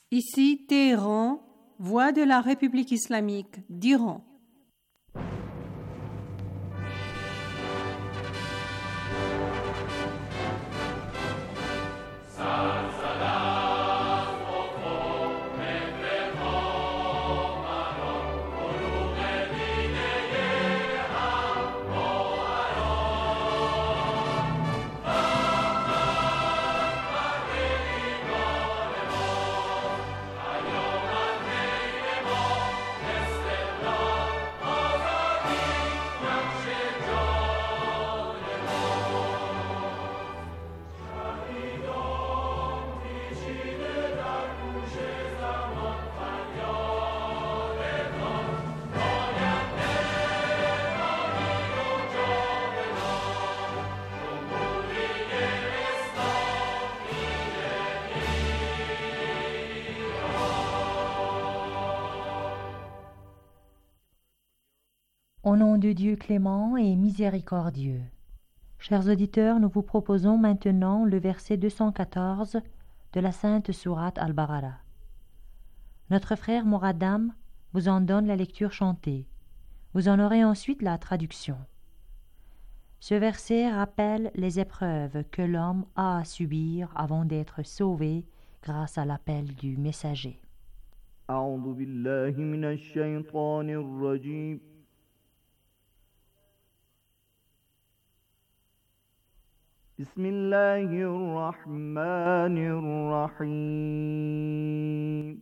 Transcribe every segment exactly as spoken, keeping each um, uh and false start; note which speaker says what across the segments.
Speaker 1: Ici Téhéran, voix de la République islamique d'Iran.
Speaker 2: Au nom de Dieu clément et miséricordieux. Chers auditeurs, nous vous proposons maintenant le verset deux cent quatorze de la sainte sourate Al-Baqara. Notre frère Moradam vous en donne la lecture chantée. Vous en aurez ensuite la traduction. Ce verset rappelle les épreuves que l'homme a à subir avant d'être sauvé grâce à l'appel du messager.
Speaker 3: أعوذ بالله من الشيطان الرجيم بسم الله الرحمن الرحيم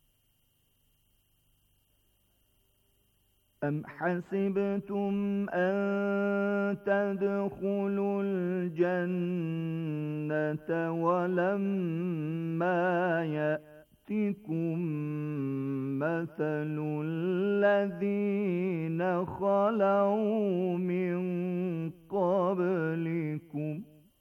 Speaker 3: أم حسبتم أن تدخلوا الجنة ولما يأتكم مثل الذين خلوا من قبلكم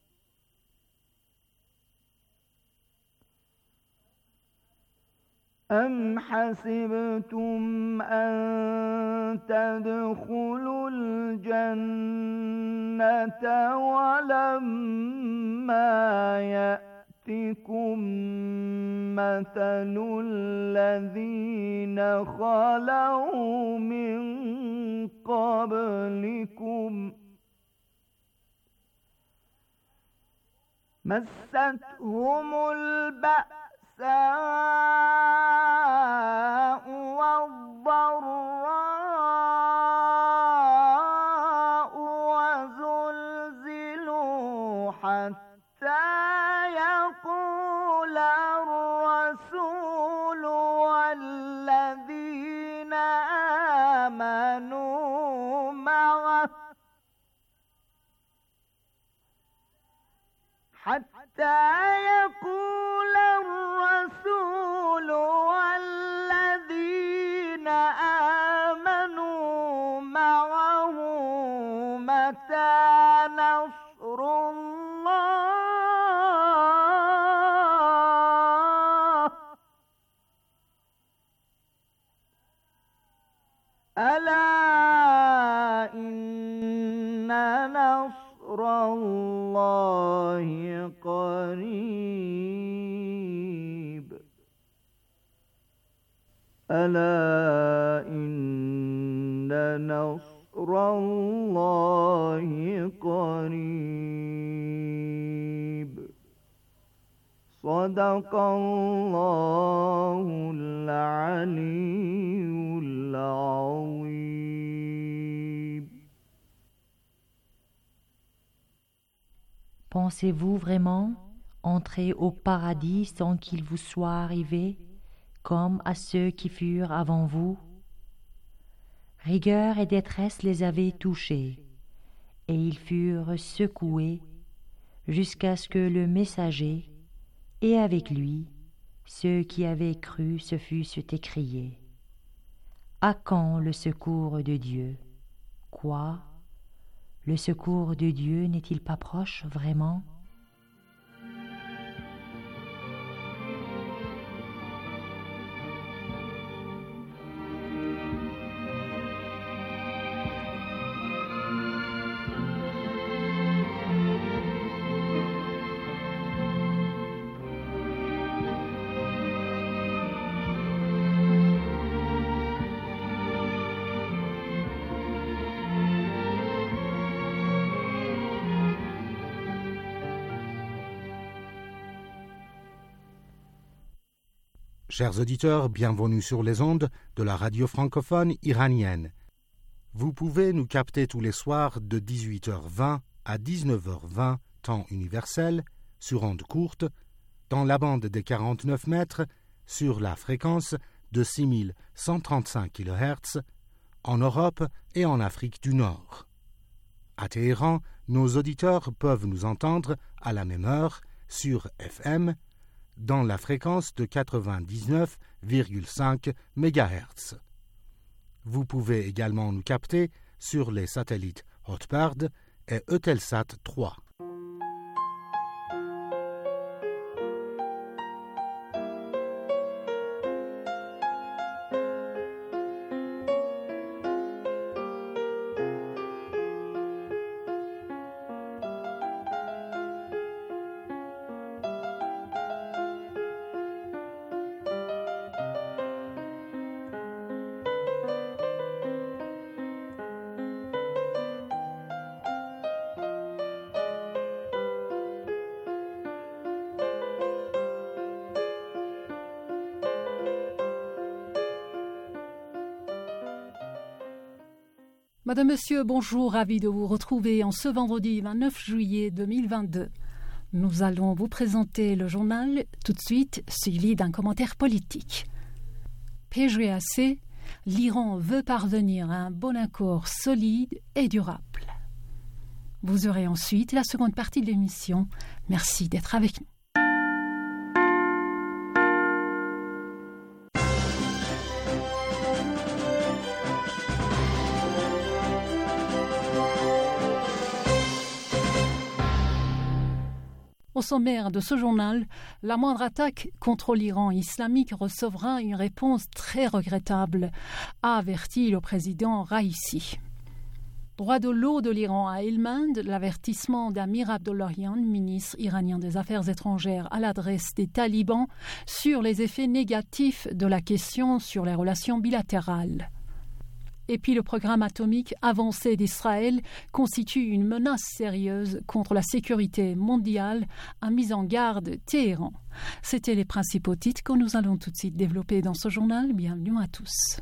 Speaker 3: أم حسبتم أن تدخلوا الجنة ولما يأتكم مثل الذين خلوا من قبلكم مستهم البأساء والضراء وزلزلوا حتى يقول الرسول والذين آمنوا معه حتى يقول الرسول والذين آمنوا معه متى نصر الله ألا إن نصر الله قريب ألا إن نصر الله قريب صدق الله العلي العظيم.
Speaker 2: Pensez-vous vraiment entrer au paradis sans qu'il vous soit arrivé, comme à ceux qui furent avant vous? Rigueur et détresse les avaient touchés, et ils furent secoués jusqu'à ce que le messager, et avec lui, ceux qui avaient cru se fussent écriés. À quand le secours de Dieu? Quoi? Le secours de Dieu n'est-il pas proche vraiment?
Speaker 4: Chers auditeurs, bienvenue sur les ondes de la radio francophone iranienne. Vous pouvez nous capter tous les soirs de dix-huit heures vingt à dix-neuf heures vingt, temps universel, sur ondes courtes, dans la bande des quarante-neuf mètres, sur la fréquence de six mille cent trente-cinq kilohertz, en Europe et en Afrique du Nord. À Téhéran, nos auditeurs peuvent nous entendre à la même heure sur F M, dans la fréquence de quatre-vingt-dix-neuf virgule cinq mégahertz. Vous pouvez également nous capter sur les satellites Hotbird et Eutelsat trois.
Speaker 5: Madame, Monsieur, bonjour, ravi de vous retrouver en ce vendredi vingt-neuf juillet deux mille vingt-deux. Nous allons vous présenter le journal tout de suite, suivi d'un commentaire politique. P G A C, l'Iran veut parvenir à un bon accord solide et durable. Vous aurez ensuite la seconde partie de l'émission. Merci d'être avec nous. Au sommaire de ce journal, la moindre attaque contre l'Iran islamique recevra une réponse très regrettable, a averti le président Raïssi. Droit de l'eau de l'Iran à Helmand, l'avertissement d'Amir Abdollahian, ministre iranien des Affaires étrangères, à l'adresse des talibans sur les effets négatifs de la question sur les relations bilatérales. Et puis le programme atomique avancé d'Israël constitue une menace sérieuse contre la sécurité mondiale, a mis en garde Téhéran. C'étaient les principaux titres que nous allons tout de suite développer dans ce journal. Bienvenue à tous.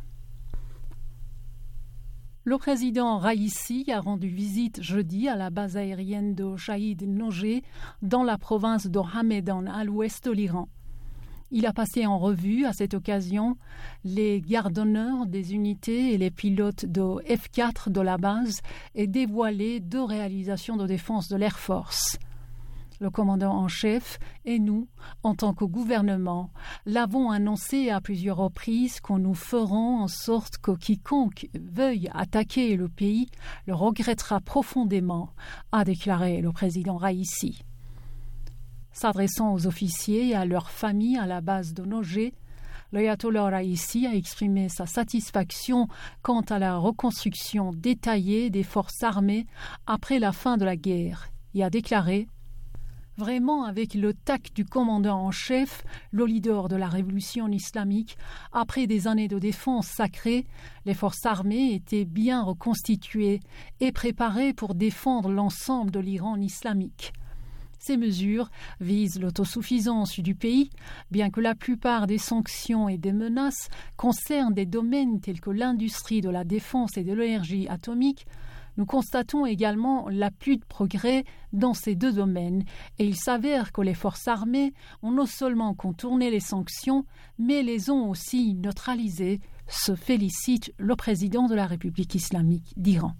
Speaker 5: Le président Raïssi a rendu visite jeudi à la base aérienne de Shahid Nojeh dans la province de Hamedan à l'ouest de l'Iran. Il a passé en revue à cette occasion les gardes d'honneur des unités et les pilotes de F quatre de la base et dévoilé deux réalisations de défense de l'Air Force. Le commandant en chef et nous, en tant que gouvernement, l'avons annoncé à plusieurs reprises que nous ferons en sorte que quiconque veuille attaquer le pays le regrettera profondément, a déclaré le président Raïssi. S'adressant aux officiers et à leurs familles à la base de Nojeh, l'ayatollah Raïssi a exprimé sa satisfaction quant à la reconstruction détaillée des forces armées après la fin de la guerre et a déclaré « Vraiment, avec le tact du commandant en chef, le leader de la révolution islamique, après des années de défense sacrée, les forces armées étaient bien reconstituées et préparées pour défendre l'ensemble de l'Iran islamique. » Ces mesures visent l'autosuffisance du pays, bien que la plupart des sanctions et des menaces concernent des domaines tels que l'industrie de la défense et de l'énergie atomique. Nous constatons également l'appui de progrès dans ces deux domaines et il s'avère que les forces armées ont non seulement contourné les sanctions, mais les ont aussi neutralisées, se félicite le président de la République islamique d'Iran.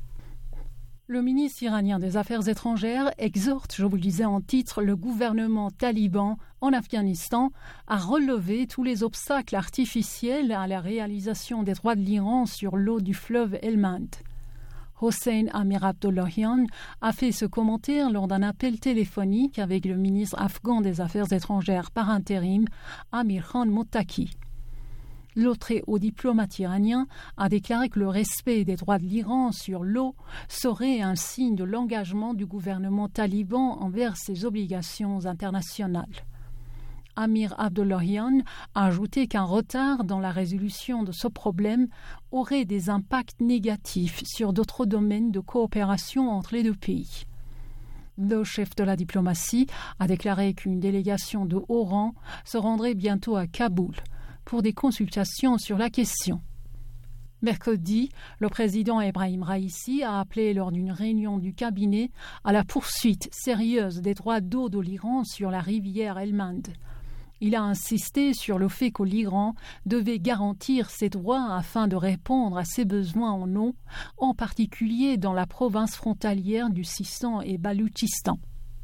Speaker 5: Le ministre iranien des Affaires étrangères exhorte, je vous le disais en titre, le gouvernement taliban en Afghanistan à relever tous les obstacles artificiels à la réalisation des droits de l'Iran sur l'eau du fleuve Helmand. Hossein Amir Abdollahian a fait ce commentaire lors d'un appel téléphonique avec le ministre afghan des Affaires étrangères par intérim, Amir Khan Mottaki. Le très haut diplomate iranien a déclaré que le respect des droits de l'Iran sur l'eau serait un signe de l'engagement du gouvernement taliban envers ses obligations internationales. Amir Abdollahian a ajouté qu'un retard dans la résolution de ce problème aurait des impacts négatifs sur d'autres domaines de coopération entre les deux pays. Le chef de la diplomatie a déclaré qu'une délégation de haut rang se rendrait bientôt à Kaboul pour des consultations sur la question. Mercredi, le président Ebrahim Raïssi a appelé lors d'une réunion du cabinet à la poursuite sérieuse des droits d'eau de l'Iran sur la rivière Helmand. Il a insisté sur le fait que l'Iran devait garantir ses droits afin de répondre à ses besoins en eau, en particulier dans la province frontalière du Sistan et Baloutchistan.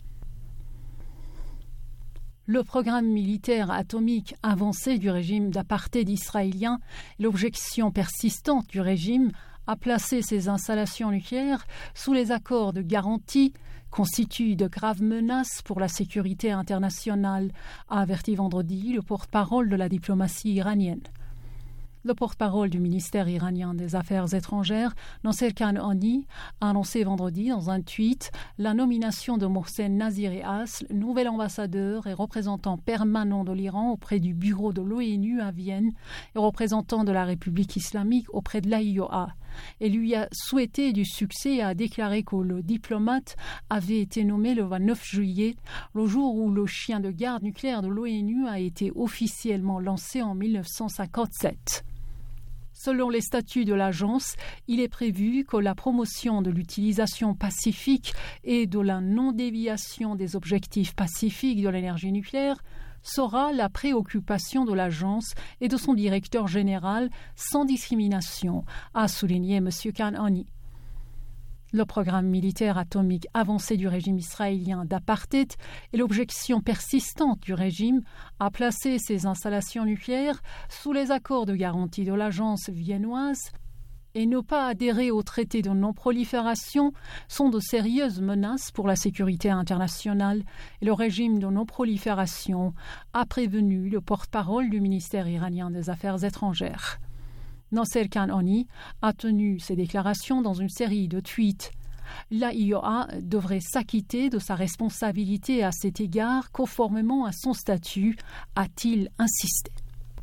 Speaker 5: Le programme militaire atomique avancé du régime d'apartheid israélien, l'objection persistante du régime à placer ses installations nucléaires sous les accords de garantie constitue de graves menaces pour la sécurité internationale, a averti vendredi le porte-parole de la diplomatie iranienne. Le porte-parole du ministère iranien des Affaires étrangères, Nasser Kanani, a annoncé vendredi dans un tweet la nomination de Mohsen Nazir-e-Asl, nouvel ambassadeur et représentant permanent de l'Iran auprès du bureau de l'ONU à Vienne et représentant de la République islamique auprès de l'A I O A, et lui a souhaité du succès et a déclaré que le diplomate avait été nommé le vingt-neuf juillet, le jour où le chien de garde nucléaire de l'ONU a été officiellement lancé en mille neuf cent cinquante-sept. Selon les statuts de l'agence, il est prévu que la promotion de l'utilisation pacifique et de la non-déviation des objectifs pacifiques de l'énergie nucléaire sera la préoccupation de l'agence et de son directeur général sans discrimination, a souligné M. Kanani. Le programme militaire atomique avancé du régime israélien d'apartheid et l'objection persistante du régime à placer ses installations nucléaires sous les accords de garantie de l'agence viennoise et ne pas adhérer au traité de non-prolifération sont de sérieuses menaces pour la sécurité internationale et le régime de non-prolifération a prévenu le porte-parole du ministère iranien des Affaires étrangères. Nasser Kanani a tenu ces déclarations dans une série de tweets. L'A I O A devrait s'acquitter de sa responsabilité à cet égard conformément à son statut, a-t-il insisté.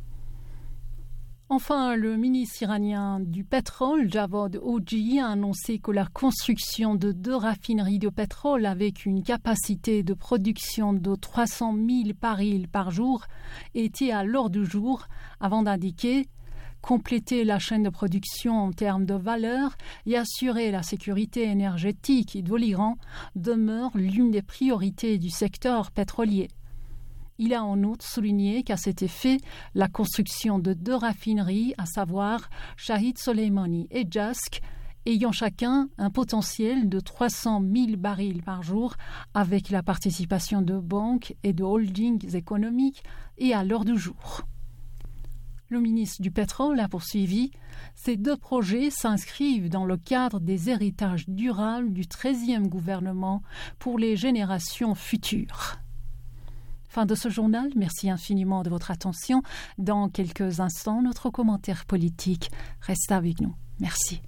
Speaker 5: Enfin, le ministre iranien du pétrole, Javad Oji, a annoncé que la construction de deux raffineries de pétrole avec une capacité de production de trois cent mille barils par jour était à l'ordre du jour, avant d'indiquer compléter la chaîne de production en termes de valeur et assurer la sécurité énergétique de l'Iran demeure l'une des priorités du secteur pétrolier. Il a en outre souligné qu'à cet effet, la construction de deux raffineries, à savoir Shahid Soleimani et Jask, ayant chacun un potentiel de trois cent mille barils par jour, avec la participation de banques et de holdings économiques, est à l'ordre du jour. Le ministre du Pétrole a poursuivi « Ces deux projets s'inscrivent dans le cadre des héritages durables du treizième gouvernement pour les générations futures. » Fin de ce journal, merci infiniment de votre attention. Dans quelques instants, notre commentaire politique. Restez avec nous. Merci.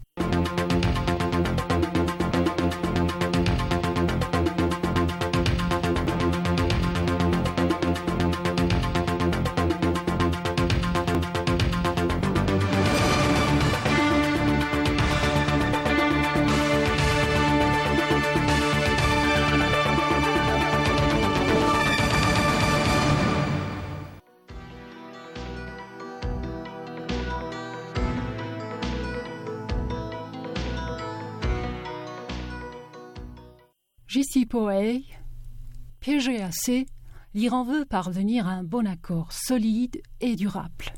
Speaker 5: J C P O A, P G A C, l'Iran veut parvenir à un bon accord solide et durable.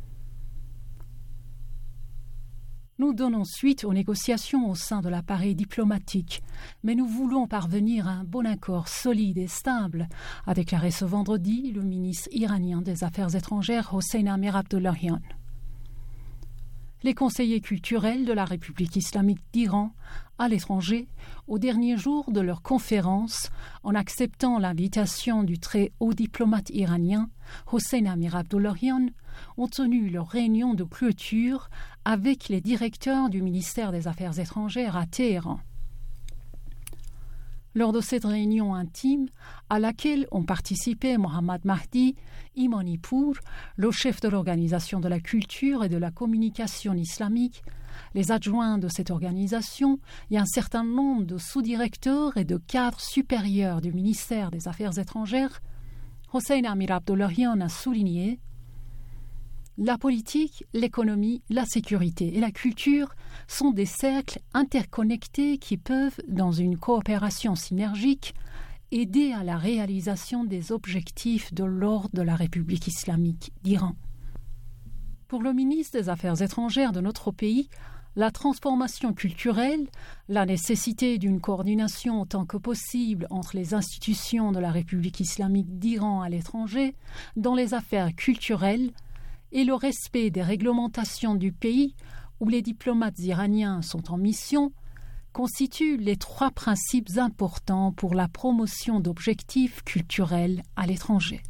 Speaker 5: Nous donnons suite aux négociations au sein de l'appareil diplomatique, mais nous voulons parvenir à un bon accord solide et stable, a déclaré ce vendredi le ministre iranien des Affaires étrangères Hossein Amir-Abdollahian. Les conseillers culturels de la République islamique d'Iran à l'étranger, au dernier jour de leur conférence, en acceptant l'invitation du très haut diplomate iranien Hossein Amir-Abdollahian, ont tenu leur réunion de clôture avec les directeurs du ministère des Affaires étrangères à Téhéran. Lors de cette réunion intime, à laquelle ont participé Mohammad Mahdi Imanipour, le chef de l'Organisation de la culture et de la communication islamique, les adjoints de cette organisation et un certain nombre de sous-directeurs et de cadres supérieurs du ministère des Affaires étrangères, Hossein Amir Abdollahian a souligné: la politique, l'économie, la sécurité et la culture sont des cercles interconnectés qui peuvent, dans une coopération synergique, aider à la réalisation des objectifs de l'ordre de la République islamique d'Iran. Pour le ministre des Affaires étrangères de notre pays, la transformation culturelle, la nécessité d'une coordination autant que possible entre les institutions de la République islamique d'Iran à l'étranger dans les affaires culturelles et le respect des réglementations du pays où les diplomates iraniens sont en mission constituent les trois principes importants pour la promotion d'objectifs culturels à l'étranger.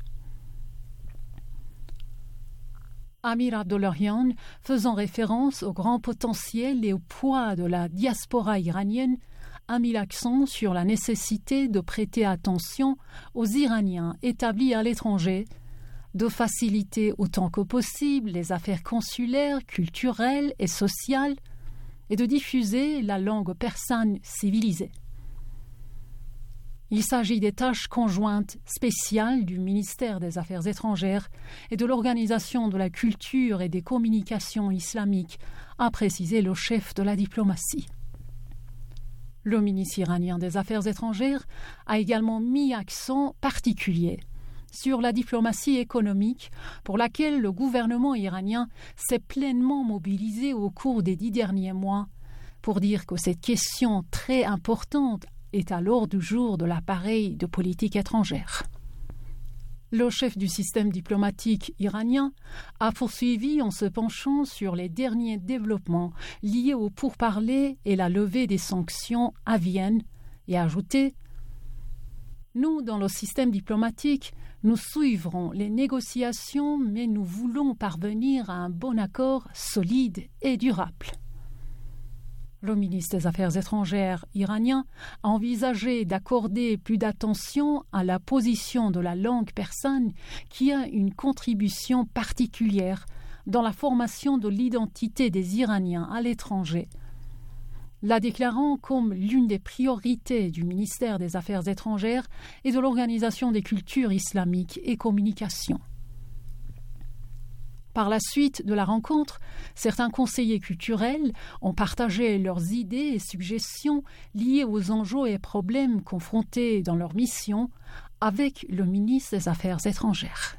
Speaker 5: Amir Abdollahian, faisant référence au grand potentiel et au poids de la diaspora iranienne, a mis l'accent sur la nécessité de prêter attention aux Iraniens établis à l'étranger, de faciliter autant que possible les affaires consulaires, culturelles et sociales, et de diffuser la langue persane civilisée. Il s'agit des tâches conjointes spéciales du ministère des Affaires étrangères et de l'Organisation de la culture et des communications islamiques, a précisé le chef de la diplomatie. Le ministre iranien des Affaires étrangères a également mis accent particulier sur la diplomatie économique pour laquelle le gouvernement iranien s'est pleinement mobilisé au cours des dix derniers mois pour dire que cette question très importante est à l'ordre du jour de l'appareil de politique étrangère. Le chef du système diplomatique iranien a poursuivi en se penchant sur les derniers développements liés aux pourparlers et la levée des sanctions à Vienne et a ajouté: nous, dans le système diplomatique, nous suivrons les négociations, mais nous voulons parvenir à un bon accord solide et durable. Le ministre des Affaires étrangères iranien a envisagé d'accorder plus d'attention à la position de la langue persane qui a une contribution particulière dans la formation de l'identité des Iraniens à l'étranger, la déclarant comme l'une des priorités du ministère des Affaires étrangères et de l'Organisation des cultures islamiques et communications. Par la suite de la rencontre, certains conseillers culturels ont partagé leurs idées et suggestions liées aux enjeux et problèmes confrontés dans leur mission avec le ministre des Affaires étrangères.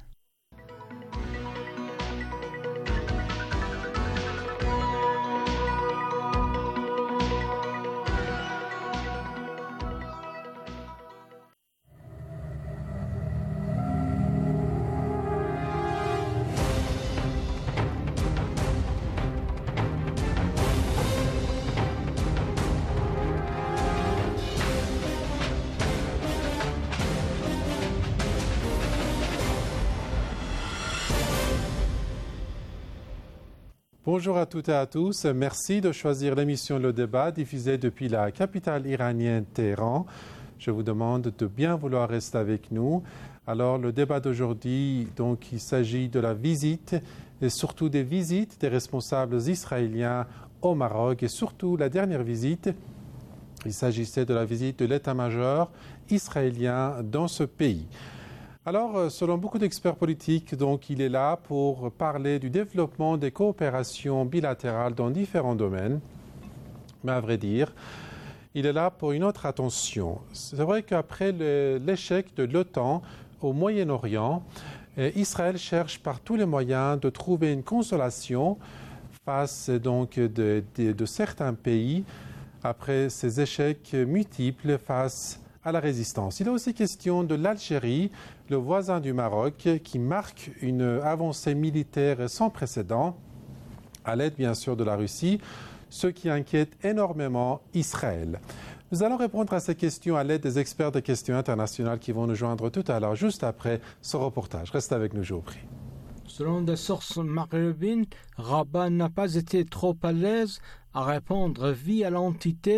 Speaker 6: Bonjour à toutes et à tous. Merci de choisir l'émission Le Débat diffusée depuis la capitale iranienne Téhéran. Je vous demande de bien vouloir rester avec nous. Alors, le débat d'aujourd'hui, donc, il s'agit de la visite et surtout des visites des responsables israéliens au Maroc et surtout la dernière visite. Il s'agissait de la visite de l'état-major israélien dans ce pays. Alors, selon beaucoup d'experts politiques, donc, il est là pour parler du développement des coopérations bilatérales dans différents domaines. Mais à vrai dire, il est là pour une autre attention. C'est vrai qu'après le, l'échec de l'OTAN au Moyen-Orient, Israël cherche par tous les moyens de trouver une consolation face donc de, de, de certains pays après ces échecs multiples face à la résistance. Il est aussi question de l'Algérie, le voisin du Maroc, qui marque une avancée militaire sans précédent, à l'aide bien sûr de la Russie, ce qui inquiète énormément Israël. Nous allons répondre à ces questions à l'aide des experts de questions internationales qui vont nous joindre tout à l'heure, juste après ce reportage. Restez avec nous, je vous prie.
Speaker 7: Selon des sources maghrébines, Rabat n'a pas été trop à l'aise à répondre via l'entité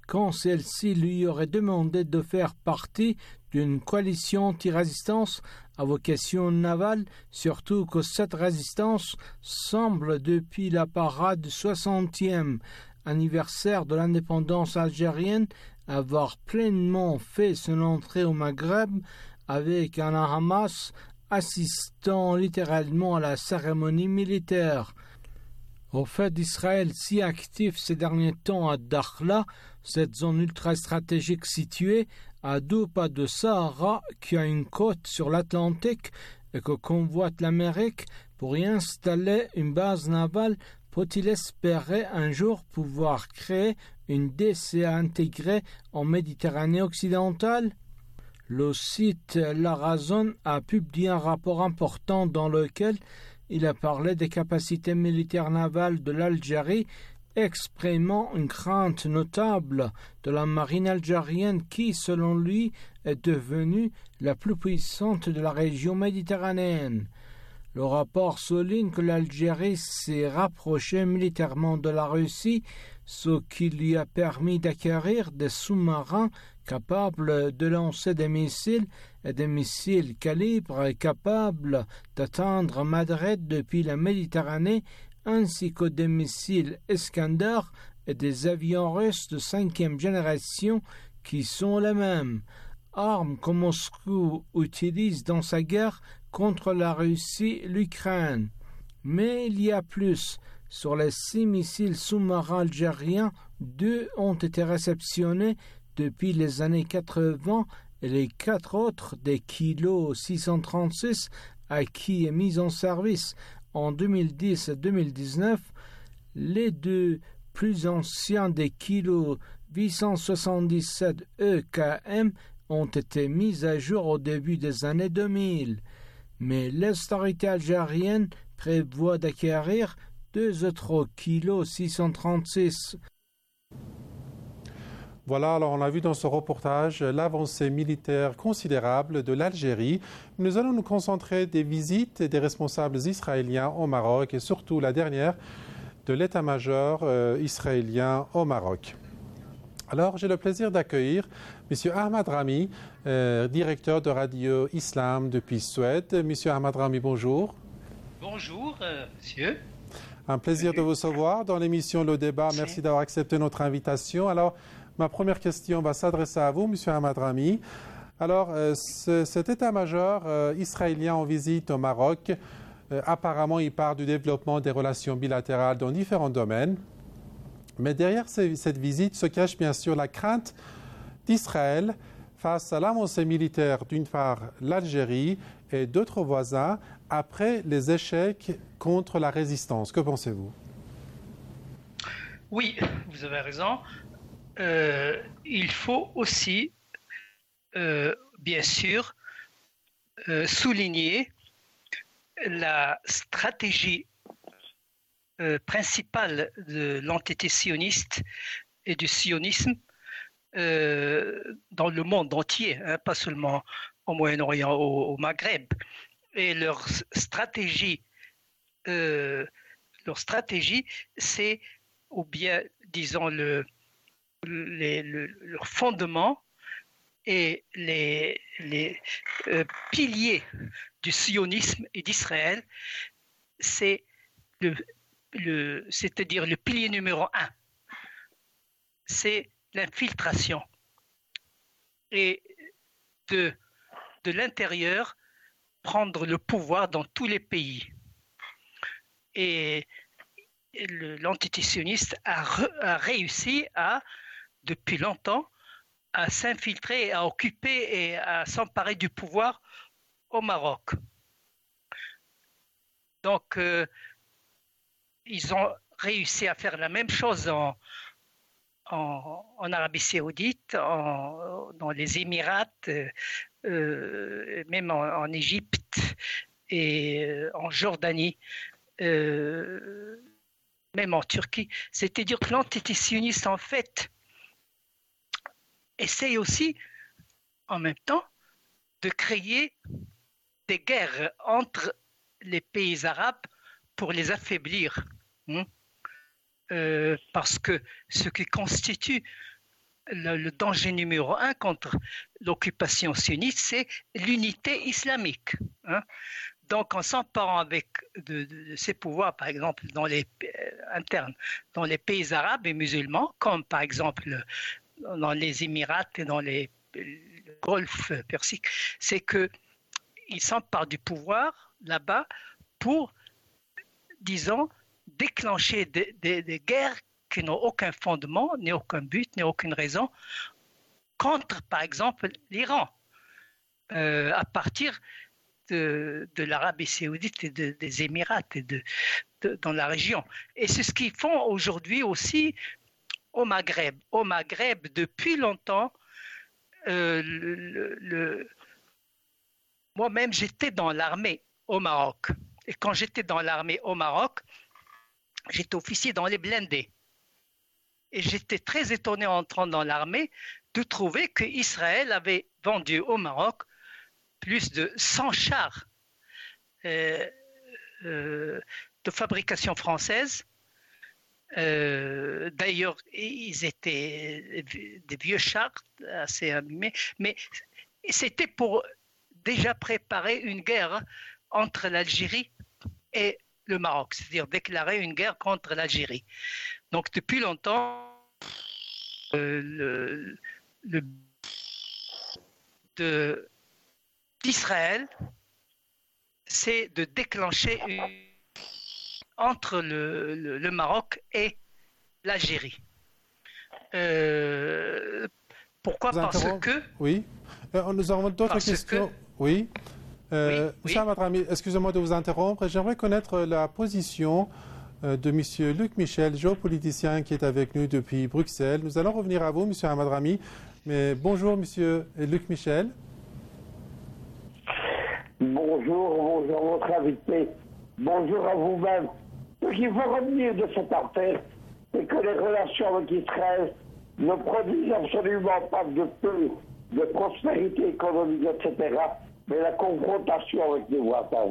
Speaker 7: quand celle-ci lui aurait demandé de faire partie d'une coalition anti-résistance à vocation navale, surtout que cette résistance semble, depuis la parade du soixantième anniversaire de l'indépendance algérienne, avoir pleinement fait son entrée au Maghreb avec un Hamas assistant littéralement à la cérémonie militaire. Au fait d'Israël si actif ces derniers temps à Dakhla, cette zone ultra-stratégique située à deux pas de Sahara qui a une côte sur l'Atlantique et que convoite l'Amérique, pour y installer une base navale, peut-il espérer un jour pouvoir créer une D C A intégrée en Méditerranée occidentale? Le site La Razón a publié un rapport important dans lequel il a parlé des capacités militaires navales de l'Algérie, exprimant une crainte notable de la marine algérienne qui, selon lui, est devenue la plus puissante de la région méditerranéenne. Le rapport souligne que l'Algérie s'est rapprochée militairement de la Russie, ce qui lui a permis d'acquérir des sous-marins capables de lancer des missiles et des missiles calibre capables d'atteindre Madrid depuis la Méditerranée, ainsi que des missiles Iskander et des avions russes de cinquième génération qui sont les mêmes, armes que Moscou utilise dans sa guerre contre la Russie et l'Ukraine. Mais il y a plus. Sur les six missiles sous-marins algériens, deux ont été réceptionnés depuis les années quatre-vingts et les quatre autres des Kilo six cent trente-six acquis et mis en service en deux mille dix et deux mille dix-neuf, les deux plus anciens des Kilo huit cent soixante-dix-sept E K M ont été mis à jour au début des années deux mille. Mais l'autorité algérienne prévoit d'acquérir deux autres Kilo six cent trente-six.
Speaker 6: Voilà, alors on a vu dans ce reportage l'avancée militaire considérable de l'Algérie. Nous allons nous concentrer des visites des responsables israéliens au Maroc et surtout la dernière de l'état-major euh, israélien au Maroc. Alors j'ai le plaisir d'accueillir M. Ahmad Rami, euh, directeur de Radio Islam depuis Suède. M. Ahmad Rami, bonjour.
Speaker 8: Bonjour, euh, monsieur.
Speaker 6: Un plaisir de vous recevoir dans l'émission Le Débat. Merci d'avoir accepté notre invitation. Alors, ma première question va s'adresser à vous, M. Ahmad Rami. Alors, euh, ce, cet état-major euh, israélien en visite au Maroc, euh, apparemment, il part du développement des relations bilatérales dans différents domaines. Mais derrière ces, cette visite se cache bien sûr la crainte d'Israël face à l'avancée militaire d'une part l'Algérie et d'autres voisins après les échecs contre la résistance. Que pensez-vous?
Speaker 8: Oui, vous avez raison. Euh, il faut aussi, euh, bien sûr, euh, souligner la stratégie euh, principale de l'entité sioniste et du sionisme euh, dans le monde entier, hein, pas seulement au Moyen-Orient, au, au Maghreb. Et leur stratégie, euh, leur stratégie, c'est, ou bien, disons, le Les, le, leur fondement et les, les euh, piliers du sionisme et d'Israël, c'est le, le, c'est-à-dire le pilier numéro un, c'est l'infiltration. Et de, de l'intérieur, prendre le pouvoir dans tous les pays. Et le, l'entité sioniste a, re, a réussi à depuis longtemps, à s'infiltrer, à occuper et à s'emparer du pouvoir au Maroc. Donc, euh, ils ont réussi à faire la même chose en, en, en Arabie Saoudite, en, dans les Émirats, euh, même en, en Égypte et euh, en Jordanie, euh, même en Turquie. C'est-à-dire que l'entité sioniste, en fait, essaye aussi, en même temps, de créer des guerres entre les pays arabes pour les affaiblir. Hein? Euh, parce que ce qui constitue le, le danger numéro un contre l'occupation sioniste, c'est l'unité islamique. Hein. Donc, en s'emparant avec de, de, de ces pouvoirs, par exemple, dans les euh, internes, dans les pays arabes et musulmans, comme par exemple dans les Émirats et dans les, le Golfe Persique, c'est que ils s'emparent du pouvoir là-bas pour, disons, déclencher des, des, des guerres qui n'ont aucun fondement, ni aucun but, ni aucune raison, contre, par exemple, l'Iran, euh, à partir de, de l'Arabie saoudite et de, des Émirats et de, de, dans la région. Et c'est ce qu'ils font aujourd'hui aussi au Maghreb. Au Maghreb, depuis longtemps, euh, le, le, le... moi-même, j'étais dans l'armée au Maroc. Et quand j'étais dans l'armée au Maroc, j'étais officier dans les blindés. Et j'étais très étonné en entrant dans l'armée de trouver qu'Israël avait vendu au Maroc plus de cent chars euh, euh, de fabrication française. Euh, d'ailleurs, ils étaient des vieux chars assez abîmés, mais c'était pour déjà préparer une guerre entre l'Algérie et le Maroc, c'est-à-dire déclarer une guerre contre l'Algérie. Donc, depuis longtemps, euh, le, le de d'Israël, c'est de déclencher une entre le, le, le Maroc et l'Algérie. Euh, pourquoi ? Parce que...
Speaker 6: Oui. Euh, nous avons d'autres questions. Que... Oui. Euh, oui, Monsieur oui. Amadrami, excusez-moi de vous interrompre. J'aimerais connaître la position euh, de Monsieur Luc Michel, géopoliticien qui est avec nous depuis Bruxelles. Nous allons revenir à vous, Monsieur Amadrami. Mais bonjour, Monsieur Luc Michel.
Speaker 9: Bonjour, bonjour à votre invité. Bonjour à vous-même. Ce qu'il faut retenir de cette affaire, c'est que les relations avec Israël ne produisent absolument pas de paix, de prospérité économique, et cetera, mais la confrontation avec les voisins.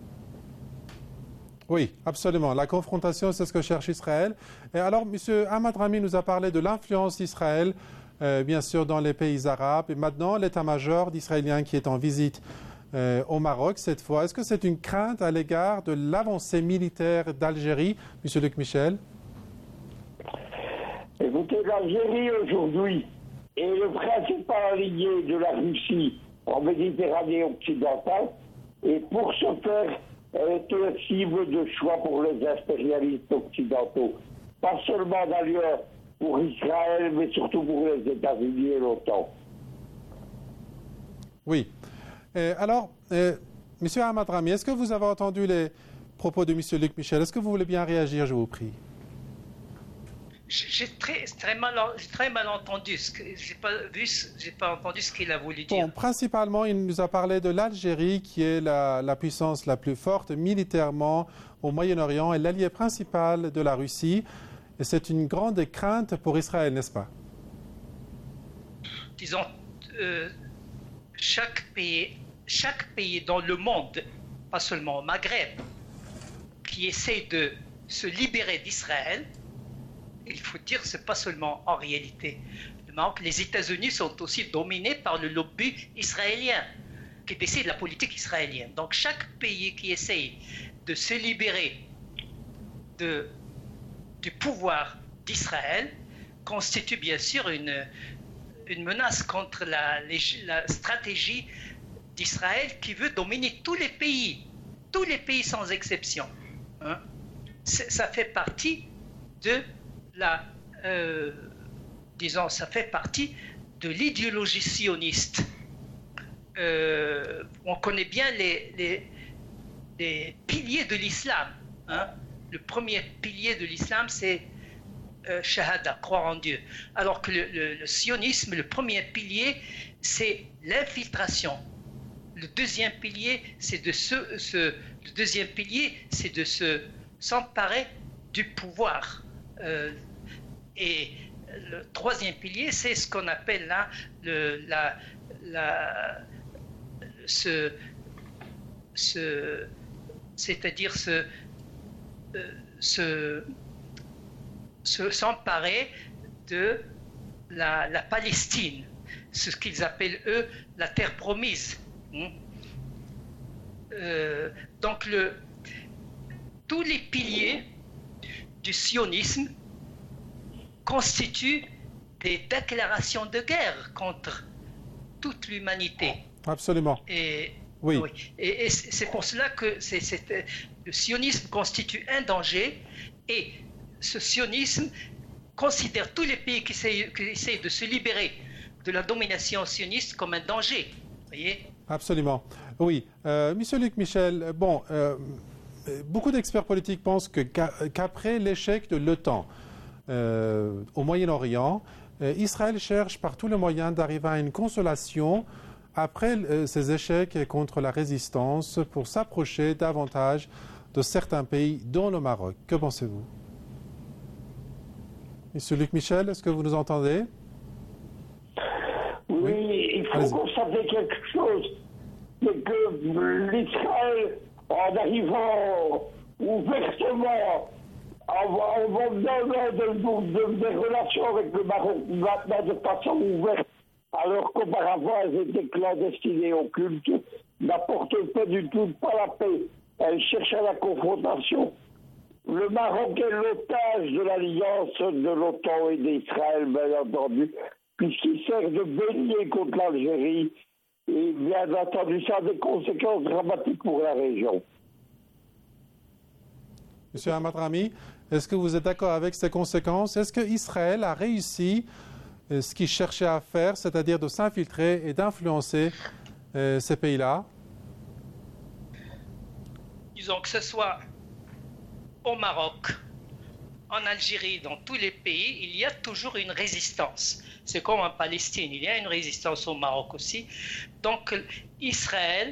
Speaker 6: Oui, absolument. La confrontation, c'est ce que cherche Israël. Et alors, M. Amadrami nous a parlé de l'influence d'Israël, euh, bien sûr, dans les pays arabes. Et maintenant, l'état-major d'Israéliens qui est en visite euh, au Maroc cette fois. Est-ce que c'est une crainte à l'égard de l'avancée militaire d'Algérie, M. Luc Michel?
Speaker 9: Écoutez, l'Algérie aujourd'hui est le principal allié de la Russie en Méditerranée occidentale, et pour ce faire, elle est une cible de choix pour les impérialistes occidentaux. Pas seulement d'ailleurs pour Israël, mais surtout pour les États-Unis et l'OTAN.
Speaker 6: Oui. Euh, alors, euh, M. Amadrami, est-ce que vous avez entendu les propos de M. Luc Michel? Est-ce que vous voulez bien réagir, je vous prie?
Speaker 8: J'ai très, très, mal, très mal entendu, je n'ai pas, pas entendu ce qu'il a voulu dire.
Speaker 6: Bon, principalement, il nous a parlé de l'Algérie, qui est la, la puissance la plus forte militairement au Moyen-Orient et l'allié principal de la Russie. Et c'est une grande crainte pour Israël, n'est-ce pas?
Speaker 8: Disons, euh, chaque pays, chaque pays dans le monde, pas seulement au Maghreb, qui essaie de se libérer d'Israël, il faut dire que ce n'est pas seulement en réalité le Maroc. Les États-Unis sont aussi dominés par le lobby israélien qui décide la politique israélienne. Donc chaque pays qui essaye de se libérer de, du pouvoir d'Israël constitue bien sûr une, une menace contre la, les, la stratégie d'Israël qui veut dominer tous les pays, tous les pays sans exception. Hein? Ça fait partie de La, euh, disons, ça fait partie de l'idéologie sioniste. Euh, on connaît bien les, les, les piliers de l'islam. Hein. Le premier pilier de l'islam, c'est euh, Shahada, croire en Dieu. Alors que le, le, le sionisme, le premier pilier, c'est l'infiltration. Le deuxième pilier, c'est de se, se, le deuxième pilier, c'est de se s'emparer du pouvoir. Euh, et le troisième pilier, c'est ce qu'on appelle là, le, la, la, ce, ce, c'est-à-dire ce, ce, ce, s'emparer de la, la Palestine, ce qu'ils appellent eux la terre promise. Euh, donc le, tous les piliers du sionisme constituent des déclarations de guerre contre toute l'humanité.
Speaker 6: Absolument.
Speaker 8: Et,
Speaker 6: oui.
Speaker 8: oui. Et, et c'est pour cela que c'est, c'est, le sionisme constitue un danger, et ce sionisme considère tous les pays qui essayent, qui essayent de se libérer de la domination sioniste comme un danger. Voyez ?
Speaker 6: Absolument. Oui. Euh, Monsieur Luc Michel, bon, euh, beaucoup d'experts politiques pensent que, qu'après l'échec de l'OTAN euh, au Moyen-Orient, euh, Israël cherche par tous les moyens d'arriver à une consolation après euh, ces échecs contre la résistance pour s'approcher davantage de certains pays, dont le Maroc. Que pensez-vous? Monsieur Luc Michel, est-ce que vous nous entendez?
Speaker 9: Oui, oui. Il faut constater quelque chose, c'est que l'Israël, en arrivant ouvertement, en vendant des relations avec le Maroc maintenant de façon ouverte, alors qu'auparavant elles étaient clandestines et occultes, n'apporte pas du tout pas la paix. Elle cherche à la confrontation. Le Maroc est l'otage de l'alliance de l'OTAN et d'Israël, bien entendu, puisqu'il sert de bélier contre l'Algérie. Et bien entendu, ça a des conséquences dramatiques pour la région.
Speaker 6: Monsieur Ahmad-Rami, est-ce que vous êtes d'accord avec ces conséquences? Est-ce que Israël a réussi euh, ce qu'il cherchait à faire, c'est-à-dire de s'infiltrer et d'influencer euh, ces pays-là?
Speaker 8: Disons que ce soit au Maroc, en Algérie, dans tous les pays, il y a toujours une résistance. C'est comme en Palestine, il y a une résistance au Maroc aussi. Donc Israël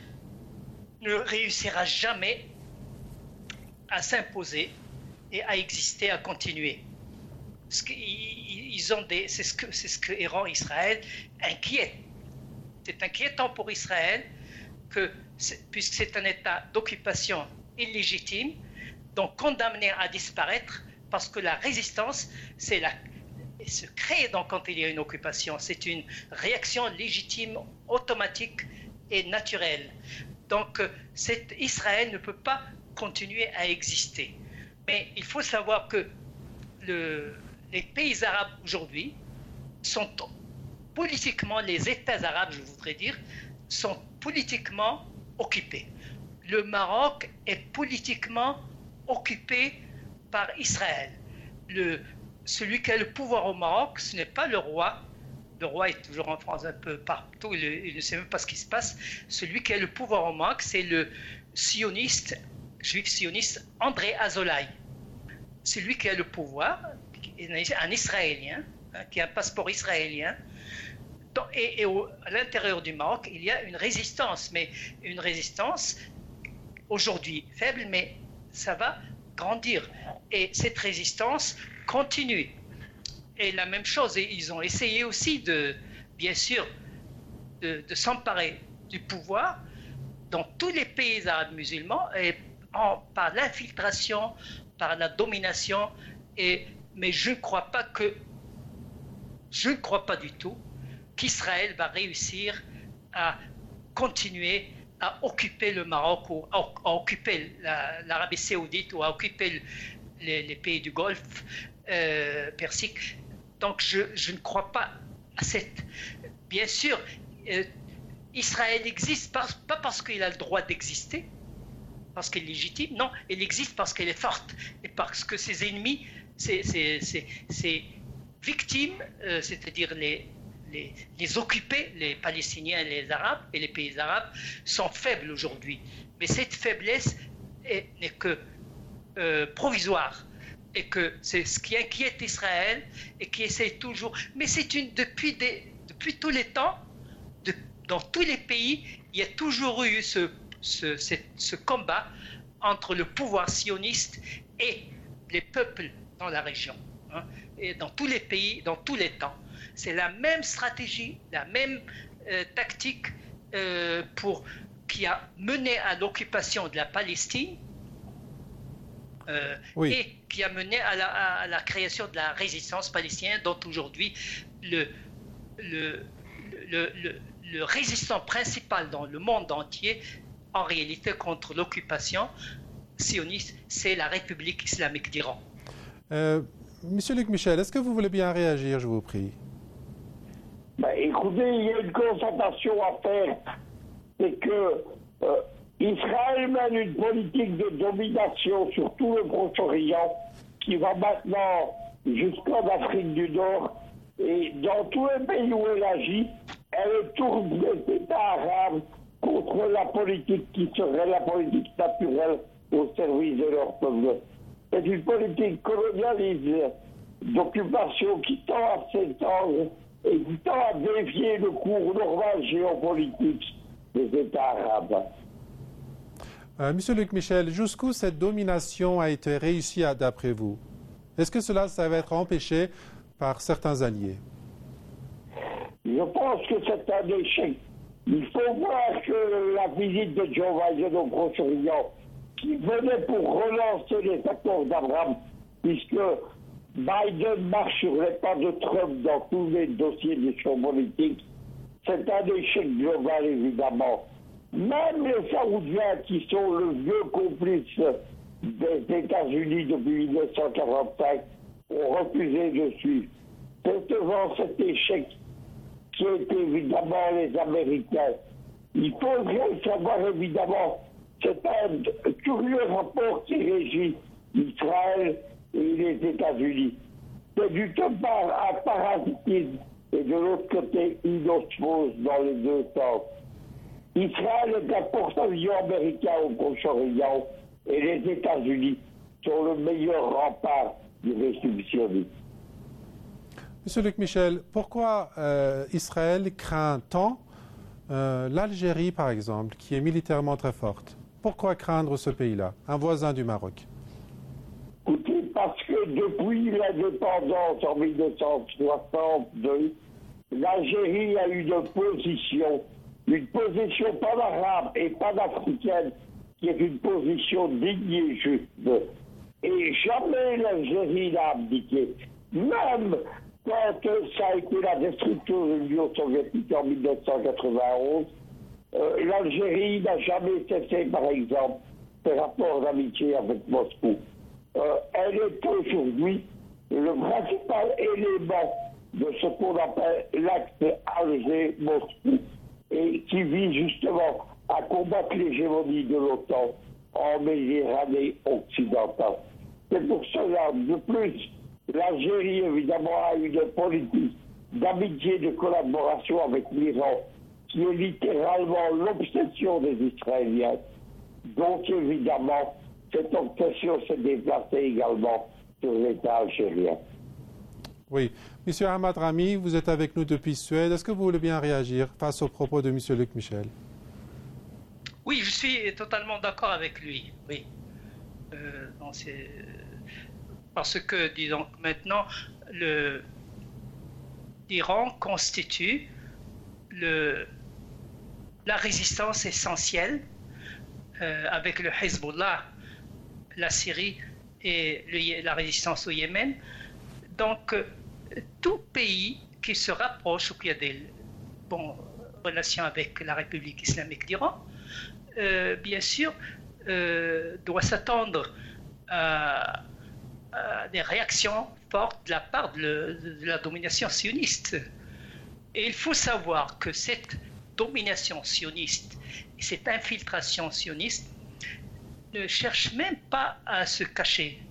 Speaker 8: ne réussira jamais à s'imposer et à exister, à continuer. Parce qu'ils ont des, c'est ce que, c'est ce que rend Israël inquiet. C'est inquiétant pour Israël que, puisque c'est un état d'occupation illégitime, donc condamné à disparaître, parce que la résistance, c'est la, se crée donc quand il y a une occupation. C'est une réaction légitime, automatique et naturelle. Donc cet Israël ne peut pas continuer à exister. Mais il faut savoir que le, les pays arabes aujourd'hui sont politiquement, les États arabes, je voudrais dire, sont politiquement occupés. Le Maroc est politiquement occupé par Israël. Le, celui qui a le pouvoir au Maroc, ce n'est pas le roi. Le roi est toujours en France un peu partout, il, il ne sait même pas ce qui se passe. Celui qui a le pouvoir au Maroc, c'est le sioniste, juif sioniste André Azolai. C'est lui qui a le pouvoir, un Israélien, hein, qui a un passeport israélien. Et, et au, à l'intérieur du Maroc, il y a une résistance, mais une résistance aujourd'hui faible, mais ça va grandir. Et cette résistance continue. Et la même chose, et ils ont essayé aussi de, bien sûr, de, de s'emparer du pouvoir dans tous les pays arabes musulmans, et en, par l'infiltration, par la domination. Et, mais je ne crois pas que, je ne crois pas du tout qu'Israël va réussir à continuer à occuper le Maroc ou à, à occuper la, l'Arabie Saoudite ou à occuper le, les, les pays du Golfe euh, Persique. Donc je, je ne crois pas à cette... Bien sûr, euh, Israël existe pas, pas parce qu'il a le droit d'exister, parce qu'elle est légitime, non, elle existe parce qu'elle est forte et parce que ses ennemis, ses, ses, ses, ses victimes, euh, c'est-à-dire les... Les, les occupés, les Palestiniens, les Arabes et les pays arabes sont faibles aujourd'hui. Mais cette faiblesse est, n'est que euh, provisoire et que c'est ce qui inquiète Israël et qui essaie toujours. Mais c'est une depuis des, depuis tous les temps, de, dans tous les pays, il y a toujours eu ce, ce, ce, ce combat entre le pouvoir sioniste et les peuples dans la région, hein, et dans tous les pays, dans tous les temps. C'est la même stratégie, la même euh, tactique euh, pour, qui a mené à l'occupation de la Palestine euh,
Speaker 6: oui.
Speaker 8: et qui a mené à la, à la création de la résistance palestinienne, dont aujourd'hui le, le, le, le, le résistant principal dans le monde entier, en réalité contre l'occupation sioniste, c'est la République islamique d'Iran.
Speaker 6: Euh, Monsieur Luc Michel, est-ce que vous voulez bien réagir, je vous prie?
Speaker 9: Ben, écoutez, il y a une constatation à faire, c'est que euh, Israël mène une politique de domination sur tout le Proche-Orient qui va maintenant jusqu'en Afrique du Nord, et dans tous les pays où elle agit, elle tourne les États arabes contre la politique qui serait la politique naturelle au service de leur peuple. C'est une politique colonialiste d'occupation qui tend à s'étendre et qui tend à dévier le cours normal géopolitique des États arabes.
Speaker 6: Euh, Monsieur Luc Michel, jusqu'où cette domination a été réussie à, d'après vous? Est-ce que cela, ça va être empêché par certains alliés?
Speaker 9: Je pense que c'est un échec. Il faut voir que la visite de Joe Biden au Proche-Orient, qui venait pour relancer les accords d'Abraham, puisque Biden marche sur les pas de Trump dans tous les dossiers des choses politiques, c'est un échec global, évidemment. Même les Saoudiens, qui sont le vieux complice des États-Unis depuis mille neuf cent quarante-cinq, ont refusé de suivre. C'est devant cet échec qui est évidemment les Américains. Il faudrait savoir, évidemment, c'est un curieux rapport qui régit Israël et les États-Unis. C'est du part un parasitisme et de l'autre côté une osmose dans les deux sens. Israël est un porte-avions américain au Proche-Orient et les États-Unis sont le meilleur rempart du réceptionnisme.
Speaker 6: Monsieur Luc Michel, pourquoi euh, Israël craint tant euh, l'Algérie, par exemple, qui est militairement très forte? Pourquoi craindre ce pays-là, un voisin du Maroc?
Speaker 9: Écoutez, parce que depuis l'indépendance en mille neuf cent soixante-deux, l'Algérie a une position, une position pan-arabe et pan-africaine, qui est une position digne et juste. Et jamais l'Algérie n'a abdiqué. Même quand ça a été la destruction de l'Union soviétique en mille neuf cent quatre-vingt-onze, euh, l'Algérie n'a jamais cessé, par exemple, ses rapports d'amitié avec Moscou. Euh, elle est aujourd'hui le principal élément de ce qu'on appelle l'axe Alger-Moscou, et qui vise justement à combattre l'hégémonie de l'OTAN en Méditerranée occidentale. C'est pour cela, de plus, l'Algérie, évidemment, a une politique d'amitié, de collaboration avec l'Iran, qui est littéralement l'obsession des Israéliens. Donc, évidemment, cette obsession s'est déplacée également sur l'État algérien.
Speaker 6: Oui. Monsieur Ahmad Rami, vous êtes avec nous depuis Suède. Est-ce que vous voulez bien réagir face aux propos de Monsieur Luc Michel?
Speaker 8: Oui, je suis totalement d'accord avec lui. Oui. Euh, non, c'est... Parce que, disons, maintenant, le... l'Iran constitue le... la résistance essentielle euh, avec le Hezbollah, la Syrie et le... la résistance au Yémen. Donc, euh, tout pays qui se rapproche ou qui a des bonnes relations avec la République islamique d'Iran, euh, bien sûr, euh, doit s'attendre à, à des réactions fortes de la part de, le, de la domination sioniste. Et il faut savoir que cette domination sioniste et cette infiltration sioniste ne cherche même pas à se cacher.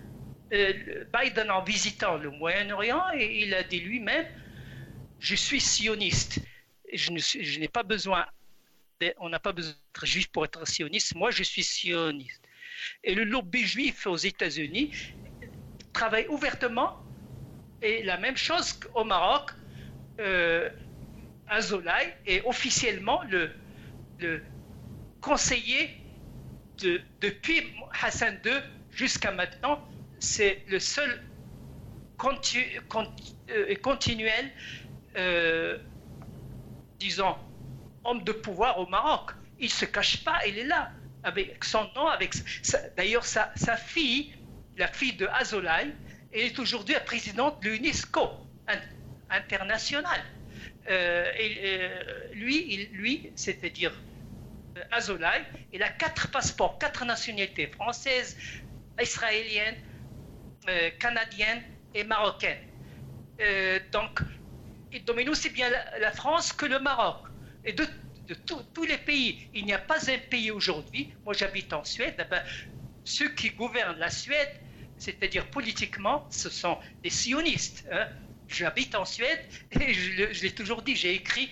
Speaker 8: Biden, en visitant le Moyen-Orient, il a dit lui-même « Je suis sioniste. Je, ne suis, je n'ai pas besoin, de, on n'a pas besoin d'être juif pour être sioniste. Moi, je suis sioniste. » Et le lobby juif aux États-Unis travaille ouvertement. Et la même chose qu'au Maroc, euh, Azolai est officiellement le, le conseiller de, depuis Hassan deux jusqu'à maintenant. C'est le seul continu, continu, euh, continuel, euh, disons, homme de pouvoir au Maroc. Il ne se cache pas, il est là. avec son nom, avec sa, d'ailleurs sa, sa fille, la fille de Azolai, elle est aujourd'hui la présidente de l'UNESCO international. Euh, et, euh, lui, il, lui, c'est-à-dire euh, Azolai, il a quatre passeports, quatre nationalités, française, israélienne, euh, canadienne et marocaine. Euh, donc, il domine aussi bien la, la France que le Maroc. Et de, de tout, tous les pays, il n'y a pas un pays aujourd'hui, moi j'habite en Suède, eh ben, ceux qui gouvernent la Suède, c'est-à-dire politiquement, ce sont les sionistes. Hein. J'habite en Suède et je, je l'ai toujours dit, j'ai écrit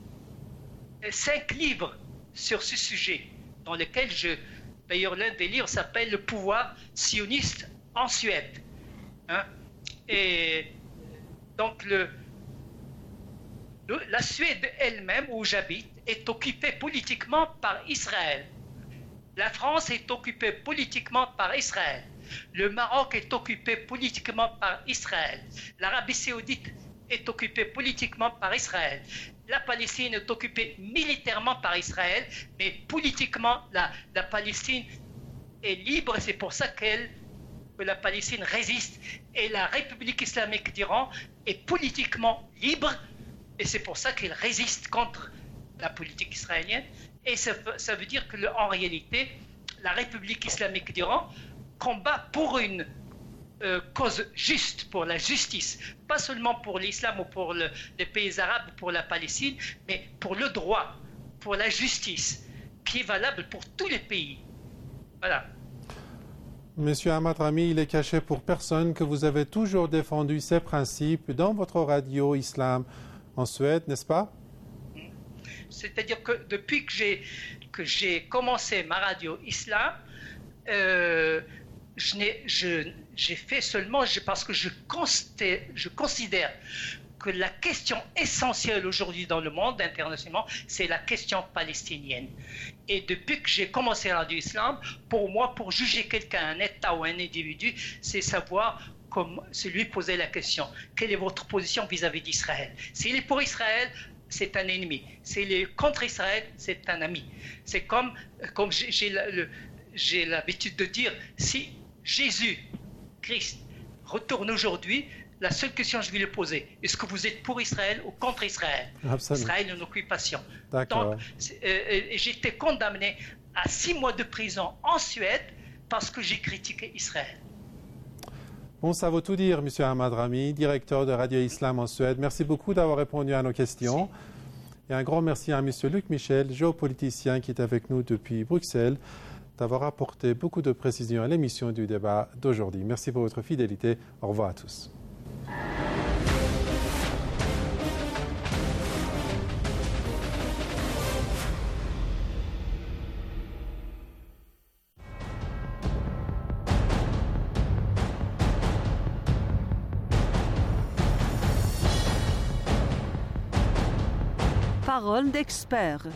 Speaker 8: cinq livres sur ce sujet, dans lesquels je... D'ailleurs, l'un des livres s'appelle « Le pouvoir sioniste en Suède hein. ». Et donc, le, le, la Suède elle-même, où j'habite, est occupée politiquement par Israël. La France est occupée politiquement par Israël. Le Maroc est occupé politiquement par Israël. L'Arabie saoudite est occupée politiquement par Israël. La Palestine est occupée militairement par Israël, mais politiquement, la, la Palestine est libre. C'est pour ça qu'elle, que la Palestine résiste. Et la République islamique d'Iran est politiquement libre. Et c'est pour ça qu'elle résiste contre la politique israélienne. Et ça, ça veut dire que, le, en réalité, la République islamique d'Iran combat pour une euh, cause juste, pour la justice, pas seulement pour l'islam ou pour le, les pays arabes ou pour la Palestine, mais pour le droit, pour la justice, qui est valable pour tous les pays. Voilà.
Speaker 6: Monsieur Ahmad Rami, il est caché pour personne que vous avez toujours défendu ces principes dans votre radio Islam en Suède, n'est-ce pas?
Speaker 8: C'est-à-dire que depuis que j'ai, que j'ai commencé ma radio Islam, euh, je n'ai, je, j'ai fait seulement je, parce que je, consté, je considère que la question essentielle aujourd'hui dans le monde internationalement, c'est la question palestinienne. Et depuis que j'ai commencé la radio Islam, pour moi, pour juger quelqu'un, un État ou un individu, c'est savoir comme c'est lui poser la question. Quelle est votre position vis-à-vis d'Israël? S'il est pour Israël, c'est un ennemi. S'il est contre Israël, c'est un ami. C'est comme, comme j'ai, j'ai, le, j'ai l'habitude de dire, si Jésus, Christ, retourne aujourd'hui, la seule question que je vais lui poser, est-ce que vous êtes pour Israël ou contre Israël?
Speaker 6: Absolument.
Speaker 8: Israël est une occupation.
Speaker 6: D'accord.
Speaker 8: Donc, euh, j'étais condamné à six mois de prison en Suède parce que j'ai critiqué Israël.
Speaker 6: Bon, ça veut tout dire, M. Ahmad Rami, directeur de Radio Islam en Suède. Merci beaucoup d'avoir répondu à nos questions. Et un grand merci à M. Luc Michel, géopoliticien qui est avec nous depuis Bruxelles, d'avoir apporté beaucoup de précisions à l'émission du débat d'aujourd'hui. Merci pour votre fidélité. Au revoir à tous.
Speaker 1: Parole d'expert.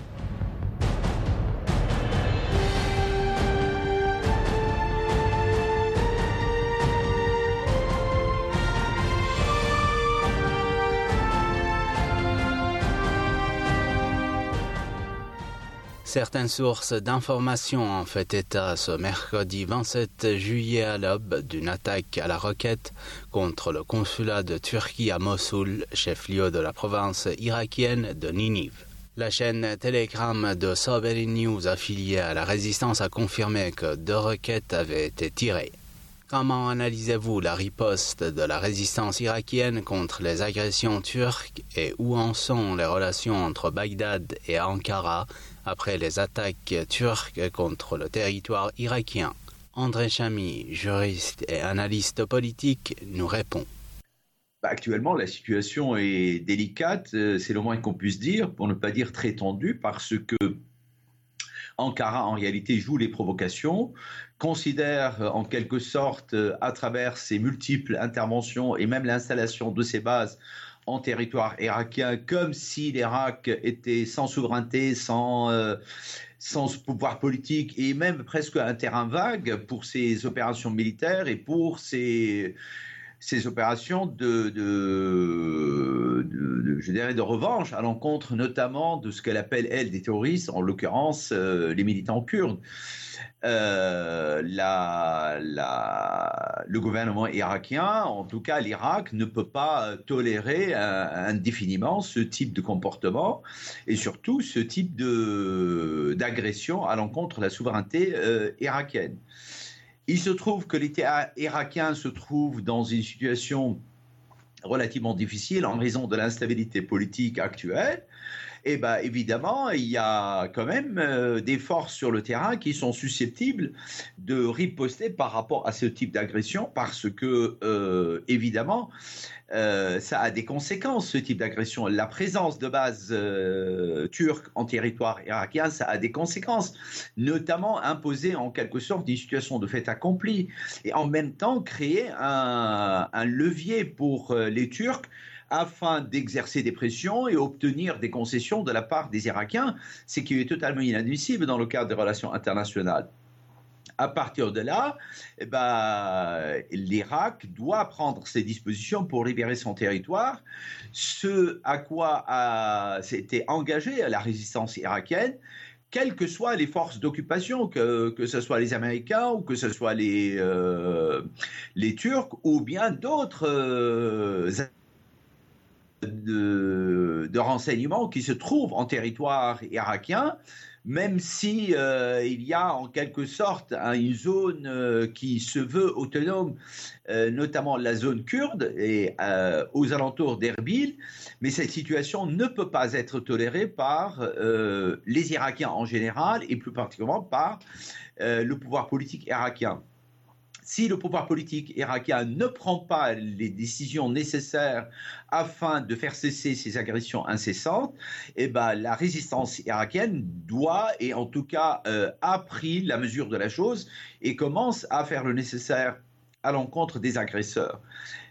Speaker 10: Certaines sources d'information ont fait état ce mercredi vingt-sept juillet à l'aube d'une attaque à la roquette contre le consulat de Turquie à Mossoul, chef-lieu de la province irakienne de Ninive. La chaîne Telegram de Saberi News affiliée à la résistance a confirmé que deux roquettes avaient été tirées. Comment analysez-vous la riposte de la résistance irakienne contre les agressions turques et où en sont les relations entre Bagdad et Ankara après les attaques turques contre le territoire irakien? André Chamy, juriste et analyste politique, nous répond.
Speaker 11: Actuellement, la situation est délicate, c'est le moins qu'on puisse dire, pour ne pas dire très tendue, parce que Ankara, en réalité, joue les provocations, considère en quelque sorte, à travers ses multiples interventions et même l'installation de ses bases en territoire irakien, comme si l'Irak était sans souveraineté, sans, euh, sans pouvoir politique et même presque un terrain vague pour ses opérations militaires et pour ses, ces opérations de, de, de, de, je dirais, de revanche à l'encontre notamment de ce qu'elle appelle, elle, des terroristes, en l'occurrence euh, les militants kurdes. Euh, la, la, le gouvernement irakien, en tout cas l'Irak, ne peut pas tolérer euh, indéfiniment ce type de comportement et surtout ce type de, d'agression à l'encontre de la souveraineté euh, irakienne. Il se trouve que l'État irakien se trouve dans une situation relativement difficile en raison de l'instabilité politique actuelle. Et bien évidemment, il y a quand même euh, des forces sur le terrain qui sont susceptibles de riposter par rapport à ce type d'agression parce que, euh, évidemment, euh, ça a des conséquences, ce type d'agression. La présence de bases euh, turques en territoire irakien, ça a des conséquences, notamment imposer en quelque sorte une situation de fait accompli et en même temps créer un, un levier pour euh, les Turcs afin d'exercer des pressions et obtenir des concessions de la part des Irakiens, ce qui est totalement inadmissible dans le cadre des relations internationales. À partir de là, eh ben, l'Irak doit prendre ses dispositions pour libérer son territoire, ce à quoi a, s'était engagée la résistance irakienne, quelles que soient les forces d'occupation, que, que ce soit les Américains ou que ce soit les, euh, les Turcs ou bien d'autres euh, De, de renseignements qui se trouvent en territoire irakien, même si euh, il y a en quelque sorte hein, une zone euh, qui se veut autonome, euh, notamment la zone kurde et euh, aux alentours d'Erbil, mais cette situation ne peut pas être tolérée par euh, les Irakiens en général et plus particulièrement par euh, le pouvoir politique irakien. Si le pouvoir politique irakien ne prend pas les décisions nécessaires afin de faire cesser ces agressions incessantes, eh ben, la résistance irakienne doit, et en tout cas euh, a pris la mesure de la chose et commence à faire le nécessaire à l'encontre des agresseurs.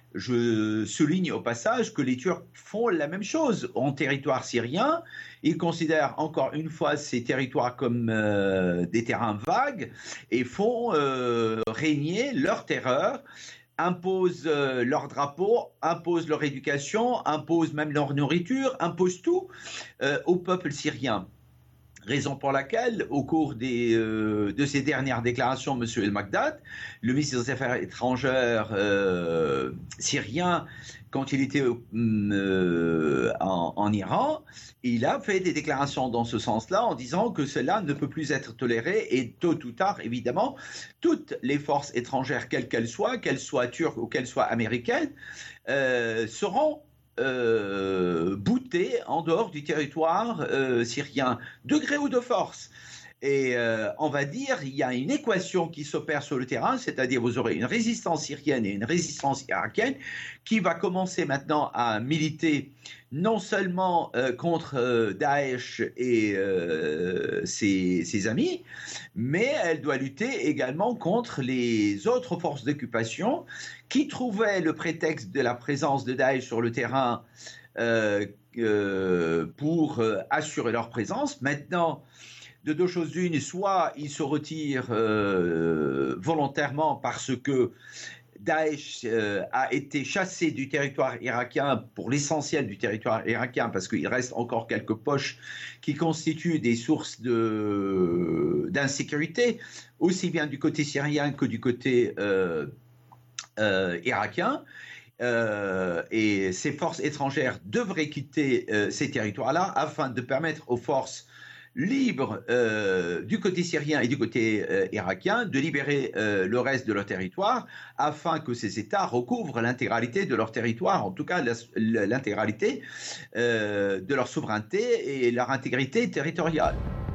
Speaker 11: Je souligne au passage que les Turcs font la même chose en territoire syrien. Ils considèrent encore une fois ces territoires comme euh, des terrains vagues et font euh, régner leur terreur, imposent euh, leur drapeau, imposent leur éducation, imposent même leur nourriture, imposent tout euh, au peuple syrien. Raison pour laquelle, au cours des, euh, de ces dernières déclarations, M. El-Magdad, le ministre des Affaires étrangères euh, syrien, quand il était euh, en, en Iran, il a fait des déclarations dans ce sens-là en disant que cela ne peut plus être toléré et tôt ou tard, évidemment, toutes les forces étrangères, quelles qu'elles soient, qu'elles soient turques ou qu'elles soient américaines, euh, seront Euh, bouté en dehors du territoire euh, syrien, de gré ou de force. Et euh, on va dire, il y a une équation qui s'opère sur le terrain, c'est-à-dire vous aurez une résistance syrienne et une résistance irakienne qui va commencer maintenant à militer non seulement euh, contre euh, Daesh et euh, ses, ses amis, mais elle doit lutter également contre les autres forces d'occupation qui trouvaient le prétexte de la présence de Daesh sur le terrain euh, euh, pour euh, assurer leur présence. Maintenant, de deux choses d'une, soit ils se retirent euh, volontairement parce que Daesh euh, a été chassé du territoire irakien, pour l'essentiel du territoire irakien, parce qu'il reste encore quelques poches qui constituent des sources de, d'insécurité, aussi bien du côté syrien que du côté euh, euh, irakien. Euh, et ces forces étrangères devraient quitter euh, ces territoires-là afin de permettre aux forces libres euh, du côté syrien et du côté euh, irakien de libérer euh, le reste de leur territoire afin que ces États recouvrent l'intégralité de leur territoire, en tout cas la, l'intégralité euh, de leur souveraineté et leur intégrité territoriale.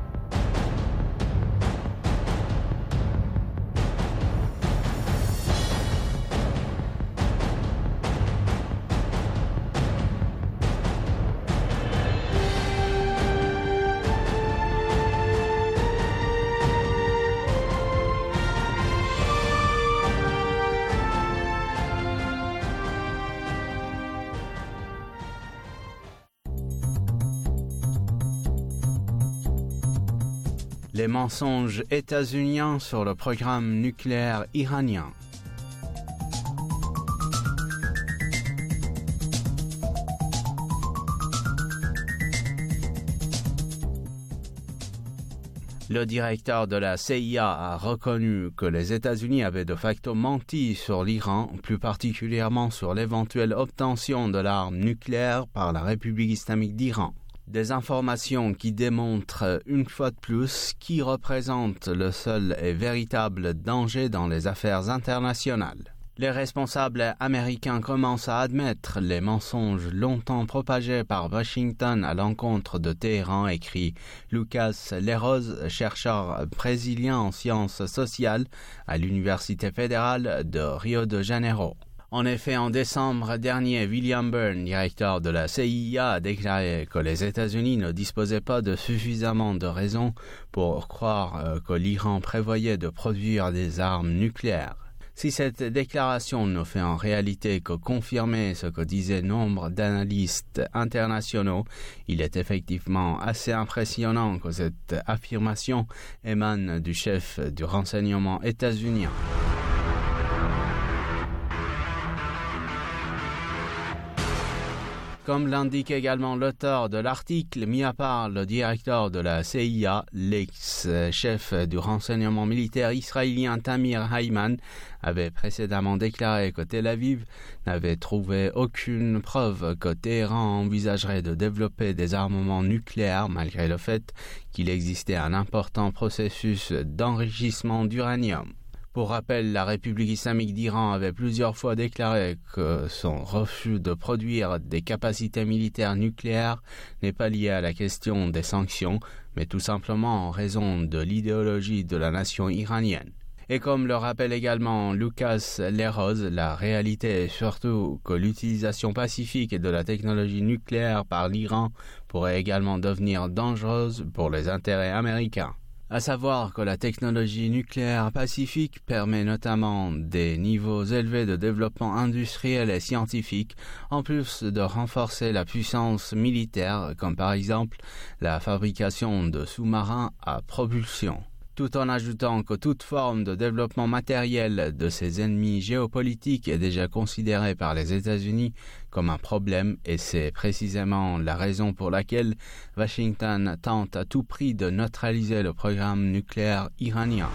Speaker 10: Les mensonges états-uniens sur le programme nucléaire iranien. Le directeur de la C I A a reconnu que les États-Unis avaient de facto menti sur l'Iran, plus particulièrement sur l'éventuelle obtention de l'arme nucléaire par la République islamique d'Iran. Des informations qui démontrent une fois de plus qui représente le seul et véritable danger dans les affaires internationales. Les responsables américains commencent à admettre les mensonges longtemps propagés par Washington à l'encontre de Téhéran, écrit Lucas Leroz, chercheur brésilien en sciences sociales à l'Université fédérale de Rio de Janeiro. En effet, en décembre dernier, William Burns, directeur de la C I A, a déclaré que les États-Unis ne disposaient pas de suffisamment de raisons pour croire euh, que l'Iran prévoyait de produire des armes nucléaires. Si cette déclaration ne fait en réalité que confirmer ce que disaient nombre d'analystes internationaux, il est effectivement assez impressionnant que cette affirmation émane du chef du renseignement états-unien. Comme l'indique également l'auteur de l'article, mis à part le directeur de la C I A, l'ex-chef du renseignement militaire israélien Tamir Hayman avait précédemment déclaré que Tel Aviv n'avait trouvé aucune preuve que Téhéran envisagerait de développer des armements nucléaires malgré le fait qu'il existait un important processus d'enrichissement d'uranium. Pour rappel, la République islamique d'Iran avait plusieurs fois déclaré que son refus de produire des capacités militaires nucléaires n'est pas lié à la question des sanctions, mais tout simplement en raison de l'idéologie de la nation iranienne. Et comme le rappelle également Lucas Leroz, la réalité est surtout que l'utilisation pacifique de la technologie nucléaire par l'Iran pourrait également devenir dangereuse pour les intérêts américains. À savoir que la technologie nucléaire pacifique permet notamment des niveaux élevés de développement industriel et scientifique, en plus de renforcer la puissance militaire, comme par exemple la fabrication de sous-marins à propulsion. Tout en ajoutant que toute forme de développement matériel de ses ennemis géopolitiques est déjà considérée par les États-Unis comme un problème, et c'est précisément la raison pour laquelle Washington tente à tout prix de neutraliser le programme nucléaire iranien.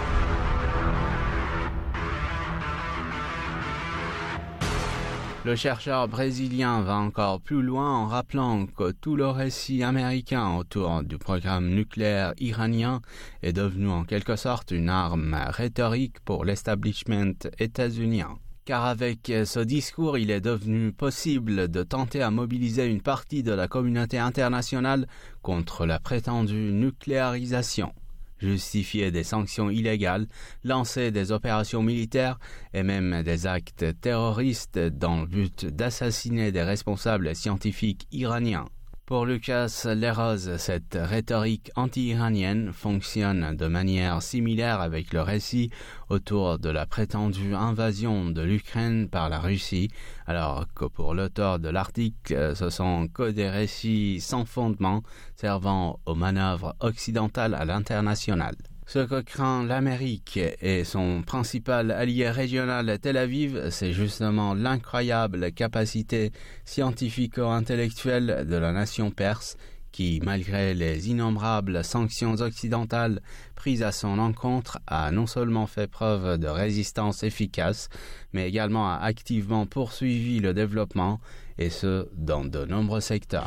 Speaker 10: Le chercheur brésilien va encore plus loin en rappelant que tout le récit américain autour du programme nucléaire iranien est devenu en quelque sorte une arme rhétorique pour l'establishment états-unien. Car avec ce discours, il est devenu possible de tenter à mobiliser une partie de la communauté internationale contre la prétendue nucléarisation, justifier des sanctions illégales, lancer des opérations militaires et même des actes terroristes dans le but d'assassiner des responsables scientifiques iraniens. Pour Lucas Leroz, cette rhétorique anti-iranienne fonctionne de manière similaire avec le récit autour de la prétendue invasion de l'Ukraine par la Russie, alors que pour l'auteur de l'article, ce sont que des récits sans fondement servant aux manœuvres occidentales à l'international. Ce que craint l'Amérique et son principal allié régional Tel Aviv, c'est justement l'incroyable capacité scientifico-intellectuelle de la nation perse qui, malgré les innombrables sanctions occidentales prises à son encontre, a non seulement fait preuve de résistance efficace, mais également a activement poursuivi le développement, et ce, dans de nombreux secteurs.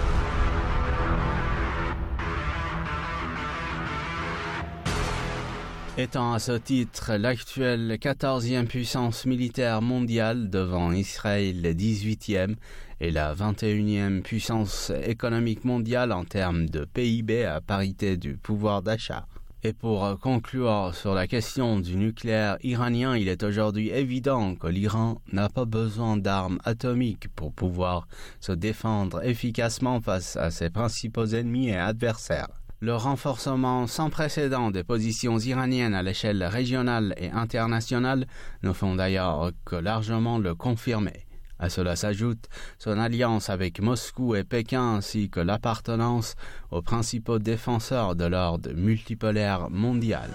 Speaker 10: Étant à ce titre l'actuelle quatorzième puissance militaire mondiale devant Israël dix-huitième et la vingt et unième puissance économique mondiale en termes de P I B à parité du pouvoir d'achat. Et pour conclure sur la question du nucléaire iranien, il est aujourd'hui évident que l'Iran n'a pas besoin d'armes atomiques pour pouvoir se défendre efficacement face à ses principaux ennemis et adversaires. Le renforcement sans précédent des positions iraniennes à l'échelle régionale et internationale ne font d'ailleurs que largement le confirmer. À cela s'ajoute son alliance avec Moscou et Pékin ainsi que l'appartenance aux principaux défenseurs de l'ordre multipolaire mondial.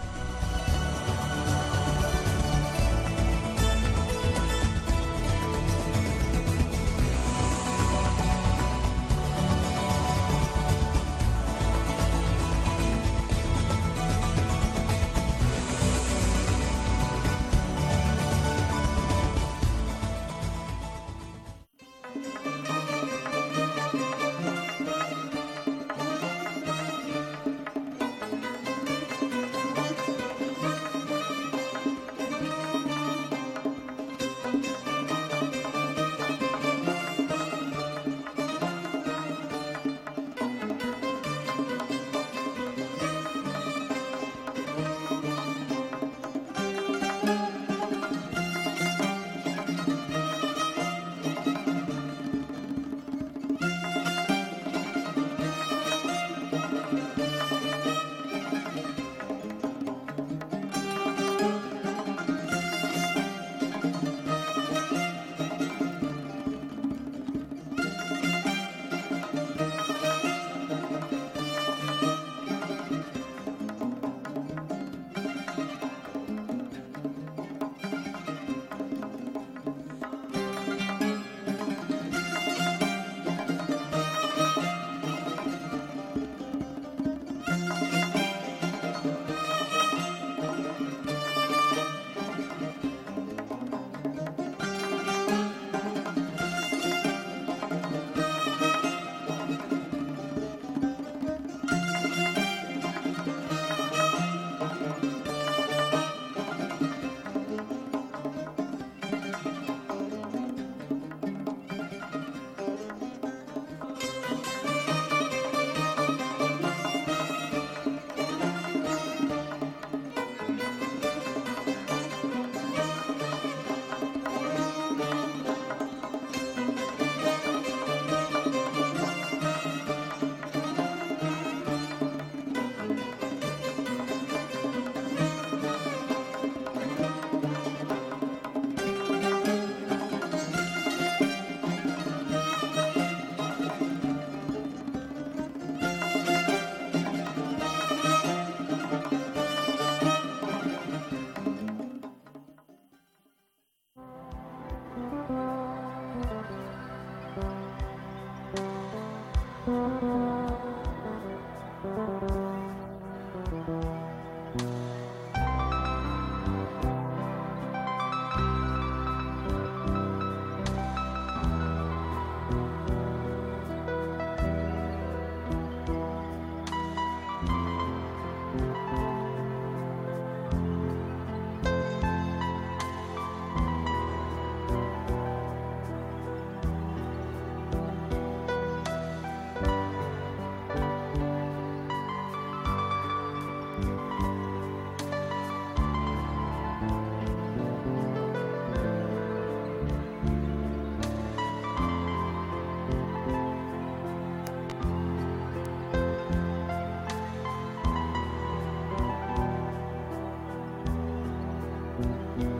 Speaker 3: Thank you.